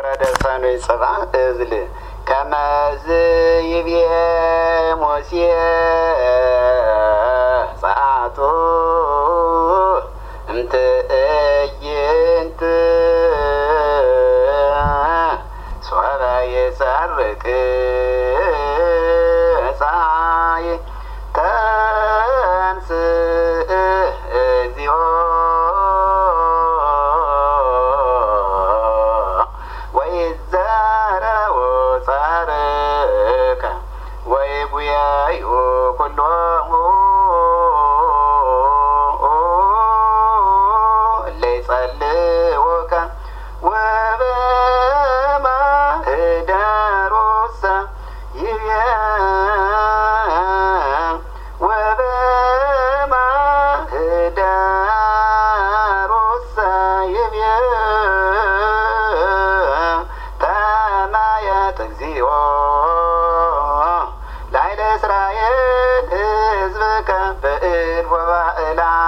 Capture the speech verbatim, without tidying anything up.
ወረደሰኑ ይጽባ እዝል ከመዝ ይብየ ሞሴ ጸአቱ እምትእይንት ሶበ የሰርቅ ፀሐይ ተንስ እግዚኦ ወይዘረው ጸርከ ወይጉያዩ ኩሎሙ ለይጸልውከ ወበማኅደሮሰ ይብየ ወበማኅደሮሰ ይብየ ተማየት እግዚኦ ላዕለ እስራኤል